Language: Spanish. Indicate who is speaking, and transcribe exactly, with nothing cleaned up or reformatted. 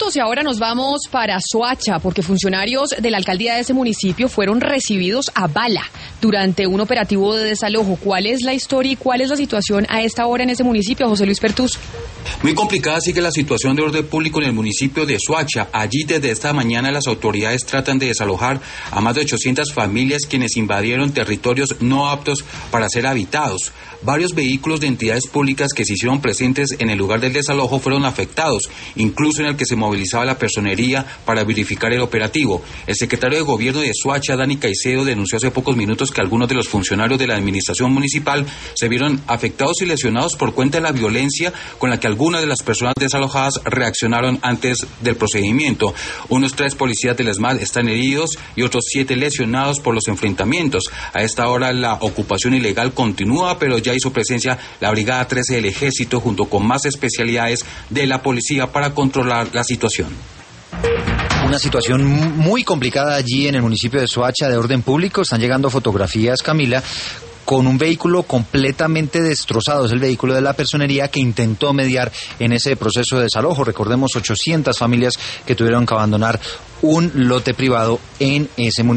Speaker 1: minutos y ahora nos vamos para Soacha porque funcionarios de la alcaldía de ese municipio fueron recibidos a bala durante un operativo de desalojo. ¿Cuál es la historia y cuál es la situación a esta hora en ese municipio, José Luis Pertús?
Speaker 2: Muy complicada sigue la situación de orden público en el municipio de Soacha. Allí desde esta mañana las autoridades tratan de desalojar a más de ochocientas familias quienes invadieron territorios no aptos para ser habitados. Varios vehículos de entidades públicas que se hicieron presentes en el lugar del desalojo fueron afectados, incluso en el que se movilizaba la personería para verificar el operativo. El secretario de Gobierno de Soacha, Dani Caicedo, denunció hace pocos minutos que algunos de los funcionarios de la administración municipal se vieron afectados y lesionados por cuenta de la violencia con la que algunas de las personas desalojadas reaccionaron antes del procedimiento. Unos tres policías del ESMAD están heridos y otros siete lesionados por los enfrentamientos. A esta hora la ocupación ilegal continúa, pero ya hizo presencia la Brigada trece del Ejército junto con más especialidades de la policía para controlar la situación.
Speaker 3: Una situación muy complicada allí en el municipio de Soacha de orden público. Están llegando fotografías, Camila, con un vehículo completamente destrozado. Es el vehículo de la personería que intentó mediar en ese proceso de desalojo. Recordemos ochocientas familias que tuvieron que abandonar un lote privado en ese municipio.